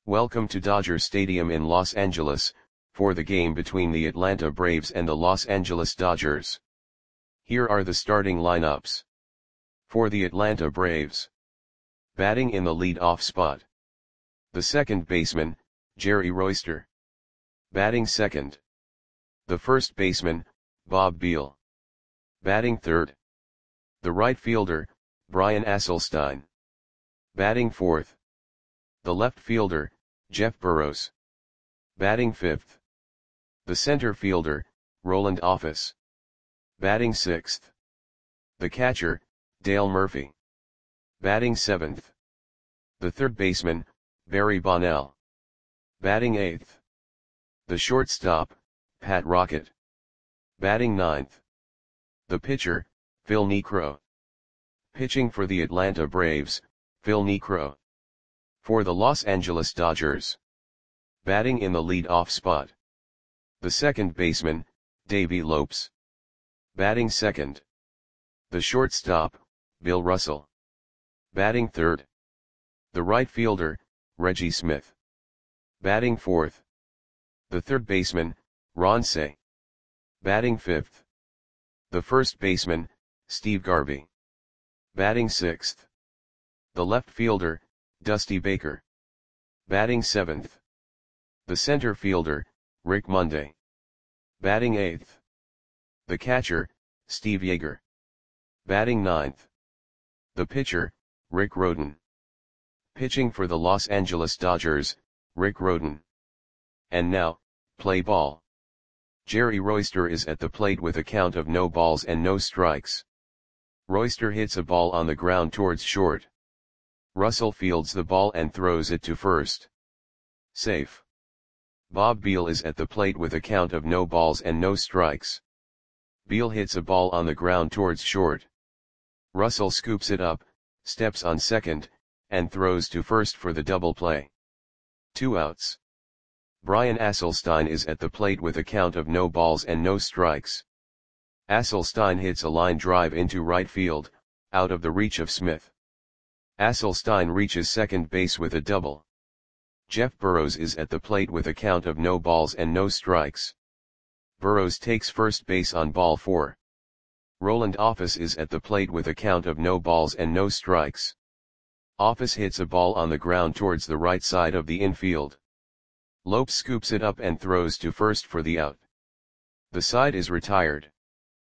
Welcome to Dodger Stadium in Los Angeles, for the game between the Atlanta Braves and the Los Angeles Dodgers. Here are the starting lineups. For the Atlanta Braves. Batting in the lead-off spot. The second baseman, Jerry Royster. Batting second. The first baseman, Bob Beal. Batting third. The right fielder, Brian Asselstein. Batting fourth. The left fielder, Jeff Burroughs. Batting fifth. The center fielder, Roland Office. Batting sixth. The catcher, Dale Murphy. Batting seventh. The third baseman, Barry Bonnell. Batting eighth. The shortstop, Pat Rocket. Batting ninth. The pitcher, Phil Niekro. Pitching for the Atlanta Braves, Phil Niekro. For the Los Angeles Dodgers. Batting in the lead-off spot. The second baseman, Davey Lopes. Batting second. The shortstop, Bill Russell. Batting third. The right fielder, Reggie Smith. Batting fourth. The third baseman, Ron Cey. Batting fifth. The first baseman, Steve Garvey. Batting sixth. The left fielder, Dusty Baker. Batting seventh. The center fielder, Rick Monday. Batting eighth. The catcher, Steve Yeager. Batting ninth. The pitcher, Rick Rhoden. Pitching for the Los Angeles Dodgers, Rick Rhoden. And now, play ball. Jerry Royster is at the plate with a count of no balls and no strikes. Royster hits a ball on the ground towards short. Russell fields the ball and throws it to first. Safe. Bob Beal is at the plate with a count of no balls and no strikes. Beal hits a ball on the ground towards short. Russell scoops it up, steps on second, and throws to first for the double play. 2 outs. Brian Asselstein is at the plate with a count of no balls and no strikes. Asselstein hits a line drive into right field, out of the reach of Smith. Asselstein reaches second base with a double. Jeff Burroughs is at the plate with a count of no balls and no strikes. Burroughs takes first base on ball 4. Roland Office is at the plate with a count of no balls and no strikes. Office hits a ball on the ground towards the right side of the infield. Lopes scoops it up and throws to first for the out. The side is retired.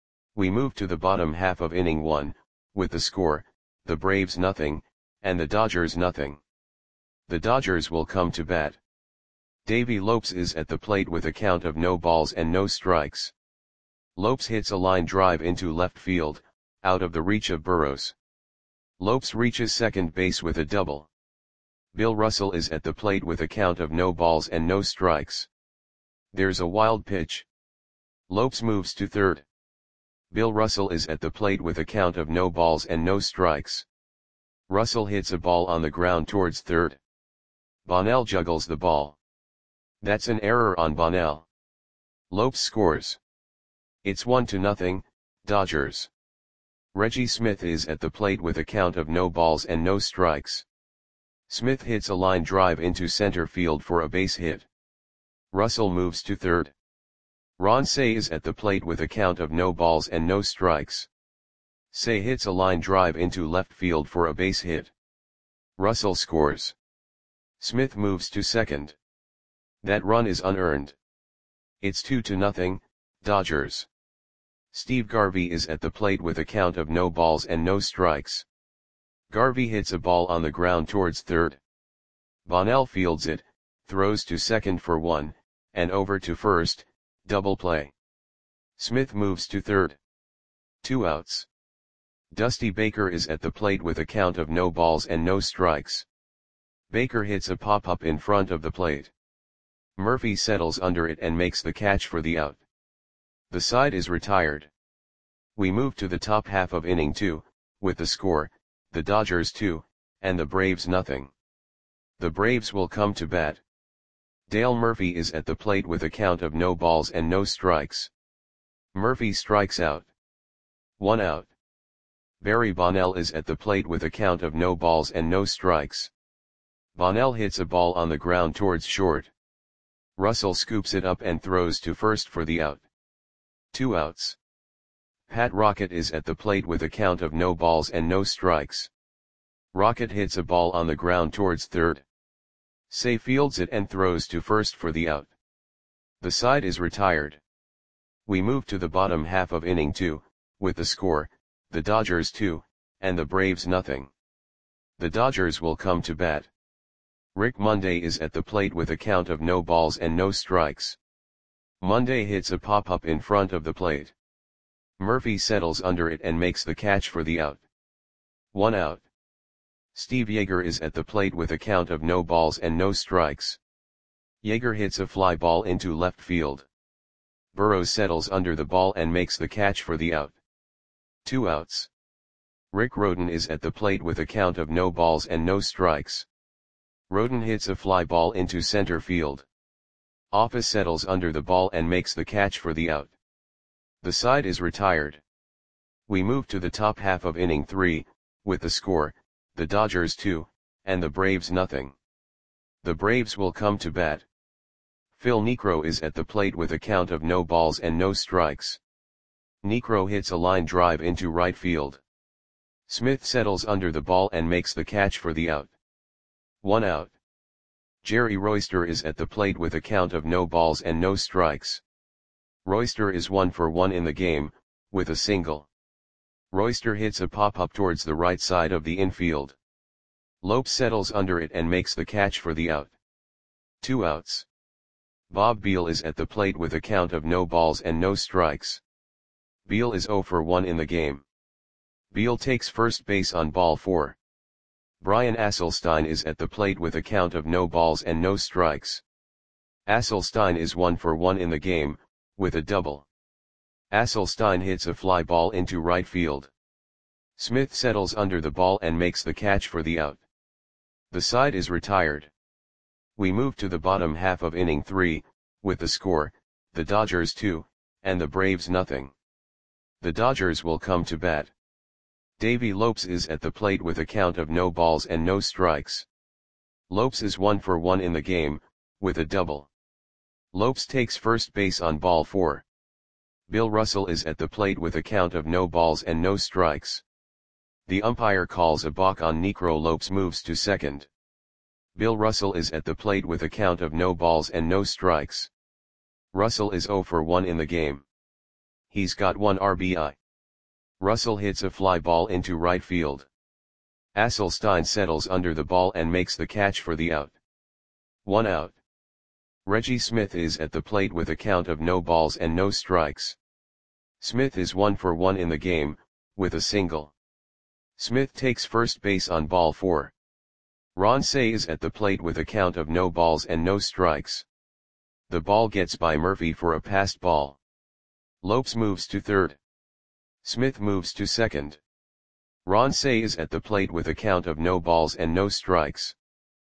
We move to the bottom half of inning 1, with the score, the Braves nothing, and the Dodgers nothing. The Dodgers will come to bat. Davey Lopes is at the plate with a count of no balls and no strikes. Lopes hits a line drive into left field, out of the reach of Burroughs. Lopes reaches second base with a double. Bill Russell is at the plate with a count of no balls and no strikes. There's a wild pitch. Lopes moves to third. Bill Russell is at the plate with a count of no balls and no strikes. Russell hits a ball on the ground towards third. Bonnell juggles the ball. That's an error on Bonnell. Lopes scores. It's 1-0, Dodgers. Reggie Smith is at the plate with a count of no balls and no strikes. Smith hits a line drive into center field for a base hit. Russell moves to third. Ron Cey is at the plate with a count of no balls and no strikes. Cey hits a line drive into left field for a base hit. Russell scores. Smith moves to second. That run is unearned. It's 2-0, Dodgers. Steve Garvey is at the plate with a count of no balls and no strikes. Garvey hits a ball on the ground towards third. Bonnell fields it, throws to second for 1, and over to first, double play. Smith moves to third. 2 outs. Dusty Baker is at the plate with a count of no balls and no strikes. Baker hits a pop-up in front of the plate. Murphy settles under it and makes the catch for the out. The side is retired. We move to the top half of inning 2, with the score, the Dodgers 2, and the Braves nothing. The Braves will come to bat. Dale Murphy is at the plate with a count of no balls and no strikes. Murphy strikes out. 1 out. Barry Bonnell is at the plate with a count of no balls and no strikes. Bonnell hits a ball on the ground towards short. Russell scoops it up and throws to first for the out. 2 outs. Pat Rocket is at the plate with a count of no balls and no strikes. Rocket hits a ball on the ground towards third. Say fields it and throws to first for the out. The side is retired. We move to the bottom half of inning 2, with the score, the Dodgers 2, and the Braves nothing. The Dodgers will come to bat. Rick Monday is at the plate with a count of no balls and no strikes. Monday hits a pop-up in front of the plate. Murphy settles under it and makes the catch for the out. 1 out. Steve Yeager is at the plate with a count of no balls and no strikes. Yeager hits a fly ball into left field. Burrows settles under the ball and makes the catch for the out. 2 outs. Rick Rhoden is at the plate with a count of no balls and no strikes. Rhoden hits a fly ball into center field. Office settles under the ball and makes the catch for the out. The side is retired. We move to the top half of inning 3, with the score, the Dodgers 2, and the Braves nothing. The Braves will come to bat. Phil Niekro is at the plate with a count of no balls and no strikes. Niekro hits a line drive into right field. Smith settles under the ball and makes the catch for the out. 1 out. Jerry Royster is at the plate with a count of no balls and no strikes. Royster is 1 for 1 in the game, with a single. Royster hits a pop-up towards the right side of the infield. Lopes settles under it and makes the catch for the out. 2 outs. Bob Beal is at the plate with a count of no balls and no strikes. Beal is 0 for 1 in the game. Beal takes first base on ball 4. Brian Asselstein is at the plate with a count of no balls and no strikes. Asselstein is 1 for 1 in the game, with a double. Asselstein hits a fly ball into right field. Smith settles under the ball and makes the catch for the out. The side is retired. We move to the bottom half of inning 3, with the score, the Dodgers 2, and the Braves nothing. The Dodgers will come to bat. Davey Lopes is at the plate with a count of no balls and no strikes. Lopes is 1 for 1 in the game, with a double. Lopes takes first base on ball 4. Bill Russell is at the plate with a count of no balls and no strikes. The umpire calls a balk on Niekro. Lopes moves to second. Bill Russell is at the plate with a count of no balls and no strikes. Russell is 0 for 1 in the game. He's got 1 RBI. Russell hits a fly ball into right field. Asselstein settles under the ball and makes the catch for the out. 1 out. Reggie Smith is at the plate with a count of no balls and no strikes. Smith is 1 for 1 in the game, with a single. Smith takes first base on ball 4. Ron Cey is at the plate with a count of no balls and no strikes. The ball gets by Murphy for a passed ball. Lopes moves to third. Smith moves to second. Ron Cey is at the plate with a count of no balls and no strikes.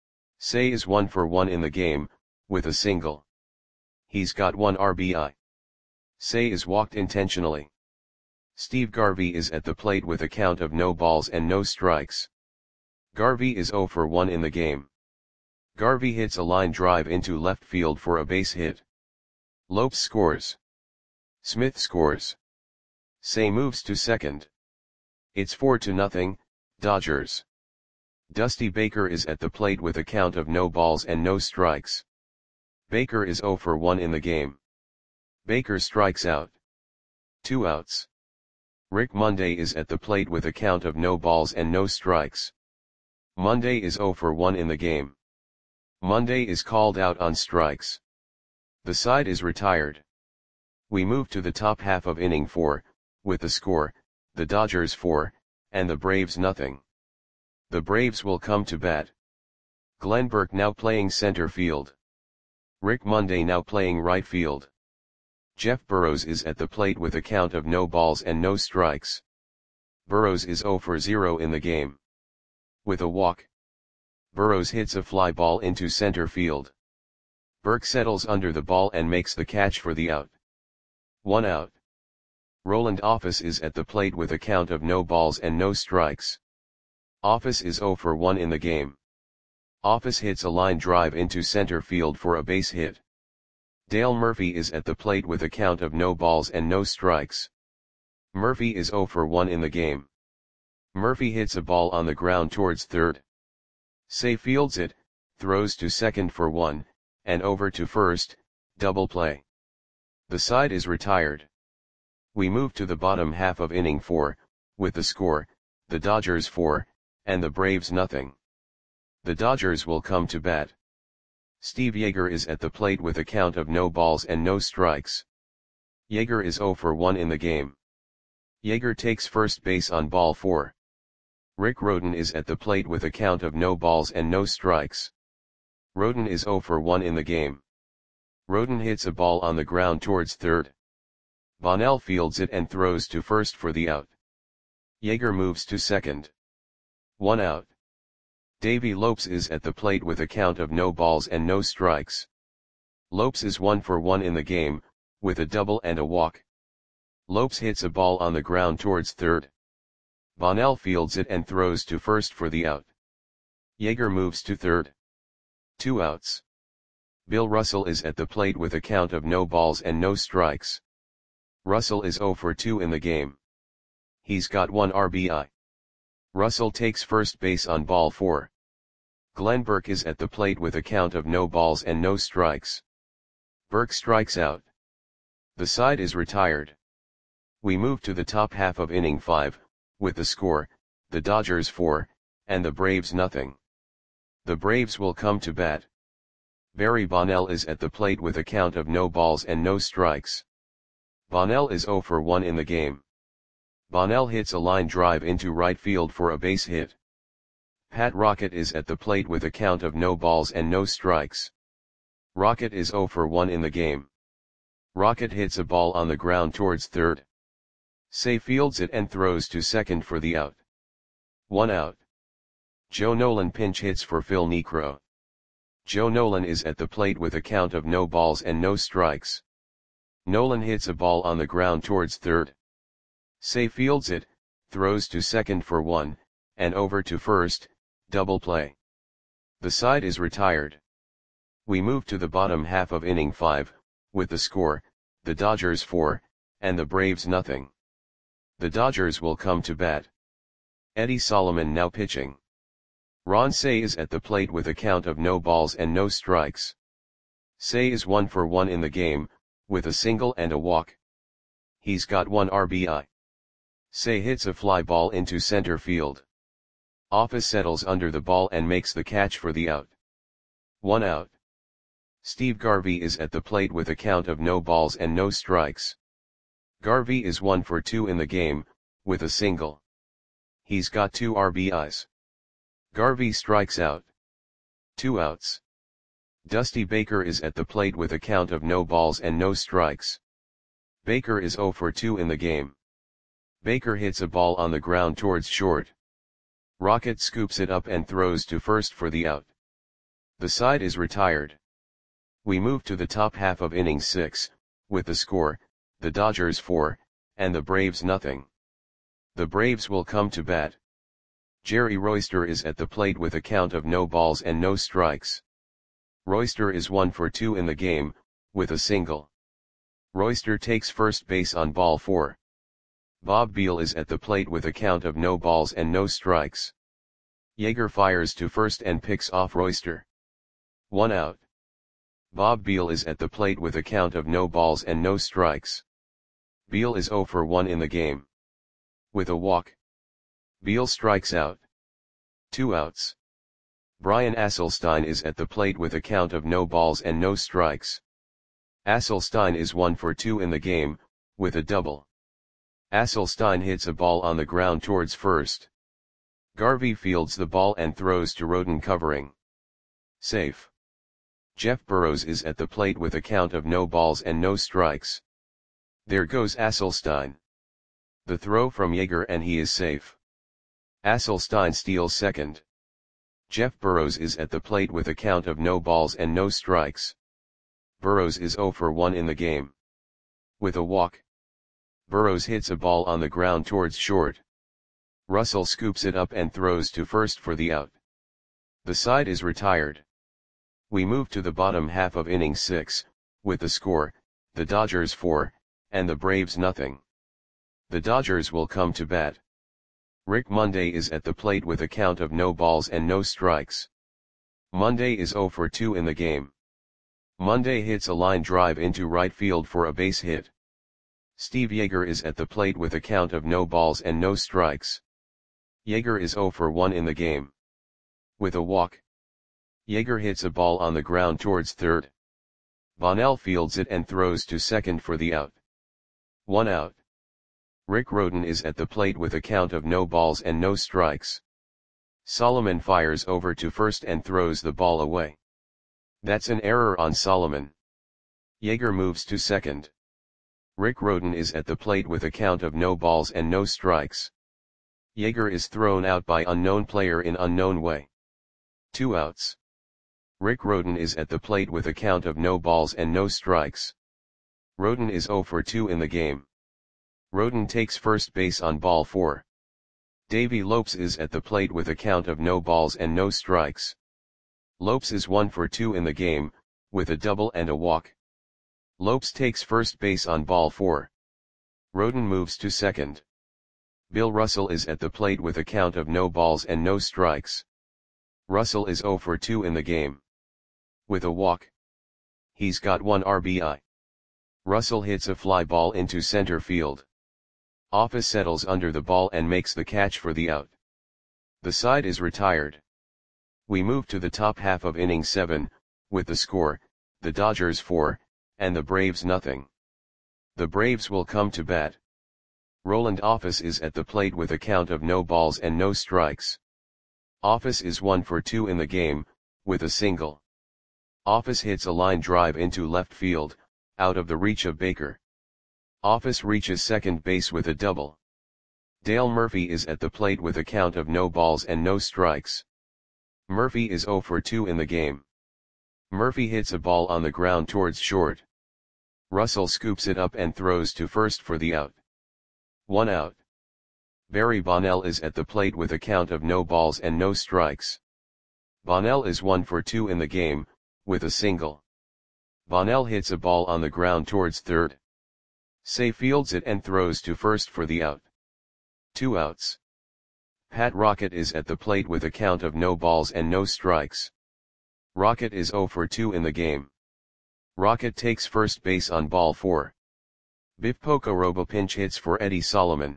Cey is 1 for 1 in the game, with a single. He's got 1 RBI. Cey is walked intentionally. Steve Garvey is at the plate with a count of no balls and no strikes. Garvey is 0 for 1 in the game. Garvey hits a line drive into left field for a base hit. Lopes scores. Smith scores. Cey moves to second. It's 4-0, Dodgers. Dusty Baker is at the plate with a count of no balls and no strikes. Baker is 0 for 1 in the game. Baker strikes out. 2 outs. Rick Monday is at the plate with a count of no balls and no strikes. Monday is 0 for 1 in the game. Monday is called out on strikes. The side is retired. We move to the top half of inning 4, with the score, the Dodgers 4, and the Braves nothing. The Braves will come to bat. Glenn Burke now playing center field. Rick Monday now playing right field. Jeff Burrows is at the plate with a count of no balls and no strikes. Burrows is 0 for 0 in the game. With a walk. Burrows hits a fly ball into center field. Burke settles under the ball and makes the catch for the out. 1 out. Roland Office is at the plate with a count of no balls and no strikes. Office is 0 for 1 in the game. Office hits a line drive into center field for a base hit. Dale Murphy is at the plate with a count of no balls and no strikes. Murphy is 0 for 1 in the game. Murphy hits a ball on the ground towards third. Say fields it, throws to second for 1, and over to first, double play. The side is retired. We move to the bottom half of inning 4, with the score, the Dodgers 4, and the Braves nothing. The Dodgers will come to bat. Steve Yeager is at the plate with a count of no balls and no strikes. Yeager is 0 for 1 in the game. Yeager takes first base on ball 4. Rick Rhoden is at the plate with a count of no balls and no strikes. Rhoden is 0 for 1 in the game. Rhoden hits a ball on the ground towards third. Bonnell fields it and throws to first for the out. Yeager moves to second. 1 out. Davey Lopes is at the plate with a count of no balls and no strikes. Lopes is 1 for 1 in the game, with a double and a walk. Lopes hits a ball on the ground towards third. Bonnell fields it and throws to first for the out. Yeager moves to third. 2 outs. Bill Russell is at the plate with a count of no balls and no strikes. Russell is 0 for 2 in the game. He's got 1 RBI. Russell takes first base on ball 4. Glenn Burke is at the plate with a count of no balls and no strikes. Burke strikes out. The side is retired. We move to the top half of inning 5, with the score, the Dodgers 4, and the Braves nothing. The Braves will come to bat. Barry Bonnell is at the plate with a count of no balls and no strikes. Bonnell is 0 for 1 in the game. Bonnell hits a line drive into right field for a base hit. Pat Rocket is at the plate with a count of no balls and no strikes. Rocket is 0 for 1 in the game. Rocket hits a ball on the ground towards third. Say fields it and throws to second for the out. 1 out. Joe Nolan pinch hits for Phil Niekro. Joe Nolan is at the plate with a count of no balls and no strikes. Nolan hits a ball on the ground towards third. Say fields it, throws to second for 1, and over to first, double play. The side is retired. We move to the bottom half of inning 5, with the score, the Dodgers 4, and the Braves nothing. The Dodgers will come to bat. Eddie Solomon now pitching. Ron Cey is at the plate with a count of no balls and no strikes. Cey is 1 for 1 in the game, with a single and a walk. He's got 1 RBI. Cey hits a fly ball into center field. Office settles under the ball and makes the catch for the out. 1 out. Steve Garvey is at the plate with a count of no balls and no strikes. Garvey is 1 for 2 in the game, with a single. He's got 2 RBIs. Garvey strikes out. 2 outs. Dusty Baker is at the plate with a count of no balls and no strikes. Baker is 0 for 2 in the game. Baker hits a ball on the ground towards short. Rocket scoops it up and throws to first for the out. The side is retired. We move to the top half of inning 6, with the score, the Dodgers 4, and the Braves nothing. The Braves will come to bat. Jerry Royster is at the plate with a count of no balls and no strikes. Royster is 1 for 2 in the game, with a single. Royster takes first base on ball 4. Bob Beal is at the plate with a count of no balls and no strikes. Yeager fires to first and picks off Royster. 1 out. Bob Beal is at the plate with a count of no balls and no strikes. Beal is 0 for 1 in the game. With a walk. Beal strikes out. 2 outs. Brian Asselstein is at the plate with a count of no balls and no strikes. Asselstein is 1 for 2 in the game, with a double. Asselstein hits a ball on the ground towards first. Garvey fields the ball and throws to Rhoden covering. Safe. Jeff Burrows is at the plate with a count of no balls and no strikes. There goes Asselstein. The throw from Yeager and he is safe. Asselstein steals second. Jeff Burrows is at the plate with a count of no balls and no strikes. Burrows is 0 for 1 in the game. With a walk. Burrows hits a ball on the ground towards short. Russell scoops it up and throws to first for the out. The side is retired. We move to the bottom half of inning 6, with the score, the Dodgers 4, and the Braves nothing. The Dodgers will come to bat. Rick Monday is at the plate with a count of no balls and no strikes. Monday is 0 for 2 in the game. Monday hits a line drive into right field for a base hit. Steve Yeager is at the plate with a count of no balls and no strikes. Yeager is 0 for 1 in the game. With a walk, Yeager hits a ball on the ground towards third. Bonnell fields it and throws to second for the out. 1 out. Rick Rhoden is at the plate with a count of no balls and no strikes. Solomon fires over to first and throws the ball away. That's an error on Solomon. Yeager moves to second. Rick Rhoden is at the plate with a count of no balls and no strikes. Yeager is thrown out by unknown player in unknown way. 2 outs. Rick Rhoden is at the plate with a count of no balls and no strikes. Rhoden is 0 for 2 in the game. Rhoden takes first base on ball 4. Davey Lopes is at the plate with a count of no balls and no strikes. Lopes is 1 for 2 in the game, with a double and a walk. Lopes takes first base on ball 4. Rhoden moves to second. Bill Russell is at the plate with a count of no balls and no strikes. Russell is 0 for 2 in the game. With a walk, he's got 1 RBI. Russell hits a fly ball into center field. Office settles under the ball and makes the catch for the out. The side is retired. We move to the top half of inning 7, with the score, the Dodgers 4, and the Braves nothing. The Braves will come to bat. Roland Office is at the plate with a count of no balls and no strikes. Office is 1 for 2 in the game, with a single. Office hits a line drive into left field, out of the reach of Baker. Office reaches second base with a double. Dale Murphy is at the plate with a count of no balls and no strikes. Murphy is 0 for 2 in the game. Murphy hits a ball on the ground towards short. Russell scoops it up and throws to first for the out. 1 out. Barry Bonnell is at the plate with a count of no balls and no strikes. Bonnell is 1 for 2 in the game, with a single. Bonnell hits a ball on the ground towards third. Say fields it and throws to first for the out. 2 outs. Pat Rocket is at the plate with a count of no balls and no strikes. Rocket is 0 for 2 in the game. Rocket takes first base on ball 4. Biff Pocoroba pinch hits for Eddie Solomon.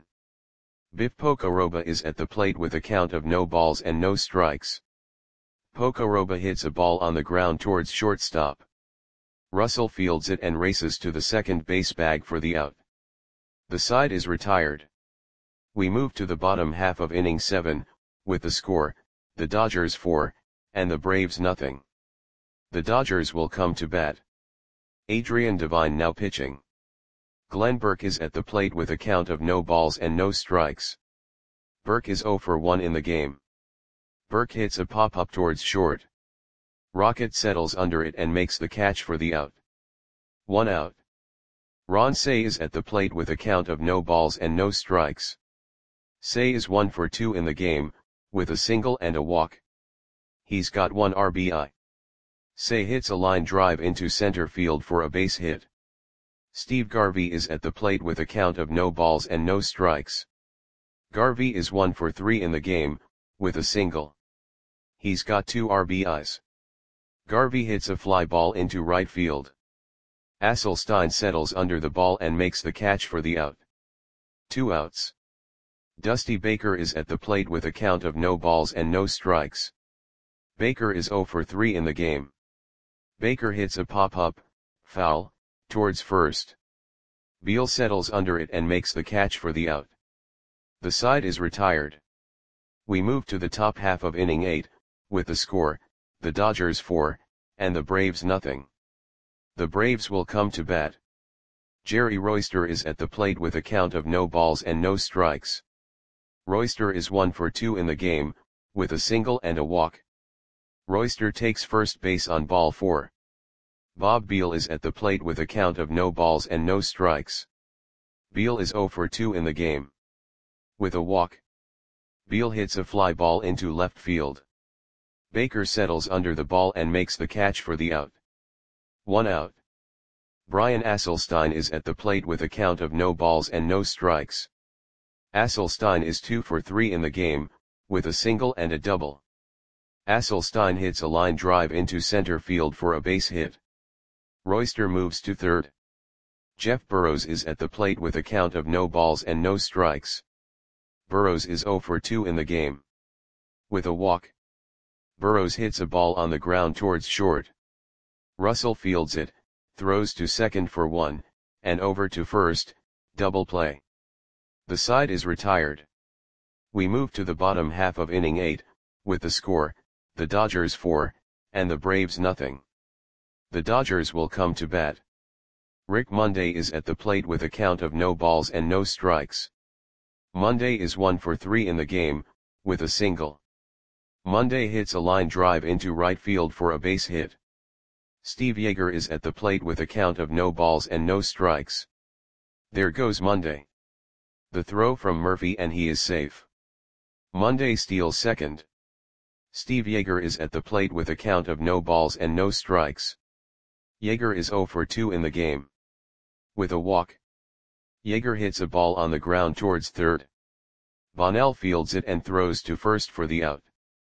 Biff Pocoroba is at the plate with a count of no balls and no strikes. Pocoroba hits a ball on the ground towards shortstop. Russell fields it and races to the second base bag for the out. The side is retired. We move to the bottom half of inning 7, with the score, the Dodgers 4, and the Braves nothing. The Dodgers will come to bat. Adrian Devine now pitching. Glenn Burke is at the plate with a count of no balls and no strikes. Burke is 0 for 1 in the game. Burke hits a pop-up towards short. Rocket settles under it and makes the catch for the out. 1 out. Ron Cey is at the plate with a count of no balls and no strikes. Cey is 1 for 2 in the game, with a single and a walk. He's got 1 RBI. Cey hits a line drive into center field for a base hit. Steve Garvey is at the plate with a count of no balls and no strikes. Garvey is 1 for 3 in the game, with a single. He's got 2 RBIs. Garvey hits a fly ball into right field. Asselstein settles under the ball and makes the catch for the out. 2 outs. Dusty Baker is at the plate with a count of no balls and no strikes. Baker is 0 for 3 in the game. Baker hits a pop-up, foul, towards first. Beal settles under it and makes the catch for the out. The side is retired. We move to the top half of inning 8, with the score, the Dodgers 4, and the Braves nothing. The Braves will come to bat. Jerry Royster is at the plate with a count of no balls and no strikes. Royster is 1 for 2 in the game, with a single and a walk. Royster takes first base on ball 4. Bob Beal is at the plate with a count of no balls and no strikes. Beal is 0 for 2 in the game. With a walk, Beal hits a fly ball into left field. Baker settles under the ball and makes the catch for the out. 1 out. Brian Asselstein is at the plate with a count of no balls and no strikes. Asselstein is 2 for 3 in the game, with a single and a double. Asselstein hits a line drive into center field for a base hit. Royster moves to third. Jeff Burrows is at the plate with a count of no balls and no strikes. Burrows is 0 for 2 in the game. With a walk. Burrows hits a ball on the ground towards short. Russell fields it, throws to second for 1, and over to first, double play. The side is retired. We move to the bottom half of inning 8, with the score, the Dodgers 4, and the Braves nothing. The Dodgers will come to bat. Rick Monday is at the plate with a count of no balls and no strikes. Monday is 1 for 3 in the game, with a single. Monday hits a line drive into right field for a base hit. Steve Yeager is at the plate with a count of no balls and no strikes. There goes Monday. The throw from Murphy and he is safe. Monday steals second. Steve Yeager is at the plate with a count of no balls and no strikes. Yeager is 0 for 2 in the game. With a walk. Yeager hits a ball on the ground towards third. Bonnell fields it and throws to first for the out.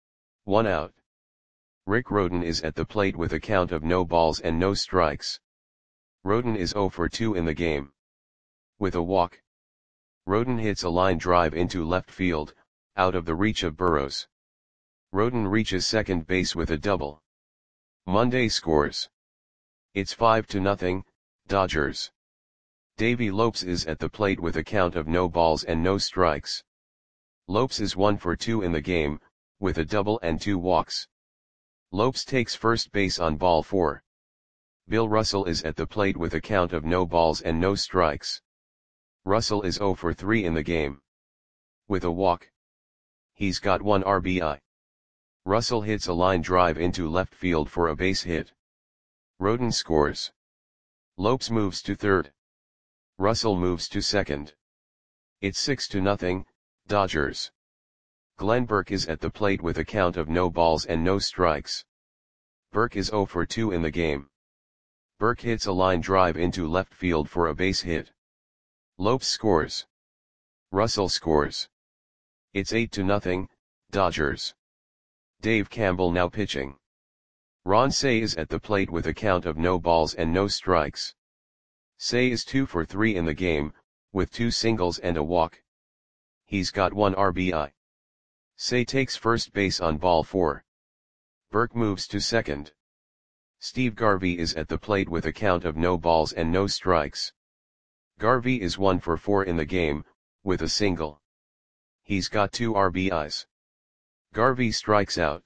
1 out. Rick Rhoden is at the plate with a count of no balls and no strikes. Rhoden is 0 for 2 in the game. With a walk. Rhoden hits a line drive into left field, out of the reach of Burrows. Rhoden reaches second base with a double. Monday scores. It's 5-0, Dodgers. Davey Lopes is at the plate with a count of no balls and no strikes. Lopes is 1 for 2 in the game, with a double and 2 walks. Lopes takes first base on ball 4. Bill Russell is at the plate with a count of no balls and no strikes. Russell is 0 for 3 in the game. With a walk. He's got 1 RBI. Russell hits a line drive into left field for a base hit. Rhoden scores. Lopes moves to third. Russell moves to second. It's 6-0, Dodgers. Glenn Burke is at the plate with a count of no balls and no strikes. Burke is 0 for 2 in the game. Burke hits a line drive into left field for a base hit. Lopes scores. Russell scores. It's 8-0, Dodgers. Dave Campbell now pitching. Ron Cey is at the plate with a count of no balls and no strikes. Cey is 2 for 3 in the game, with 2 singles and a walk. He's got 1 RBI. Cey takes first base on ball 4. Burke moves to second. Steve Garvey is at the plate with a count of no balls and no strikes. Garvey is 1 for 4 in the game, with a single. He's got 2 RBIs. Garvey strikes out.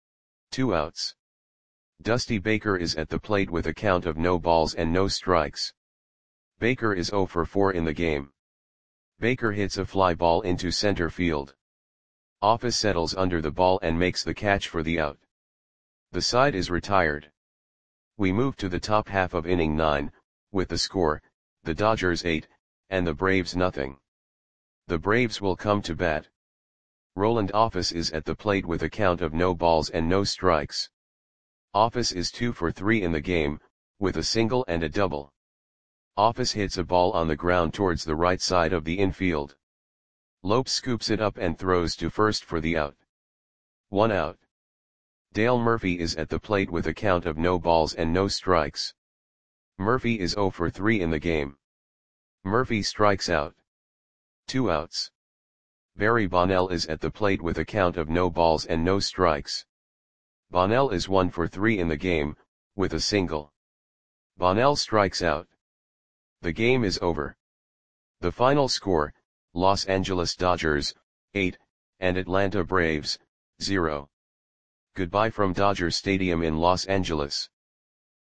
2 outs. Dusty Baker is at the plate with a count of no balls and no strikes. Baker is 0 for 4 in the game. Baker hits a fly ball into center field. Office settles under the ball and makes the catch for the out. The side is retired. We move to the top half of inning 9, with the score, the Dodgers 8, and the Braves nothing. The Braves will come to bat. Roland Office is at the plate with a count of no balls and no strikes. Office is 2 for 3 in the game, with a single and a double. Office hits a ball on the ground towards the right side of the infield. Lopes scoops it up and throws to first for the out. 1 out. Dale Murphy is at the plate with a count of no balls and no strikes. Murphy is 0 for 3 in the game. Murphy strikes out. 2 outs. Barry Bonnell is at the plate with a count of no balls and no strikes. Bonnell is 1 for 3 in the game, with a single. Bonnell strikes out. The game is over. The final score, Los Angeles Dodgers, 8, and Atlanta Braves, 0. Goodbye from Dodger Stadium in Los Angeles.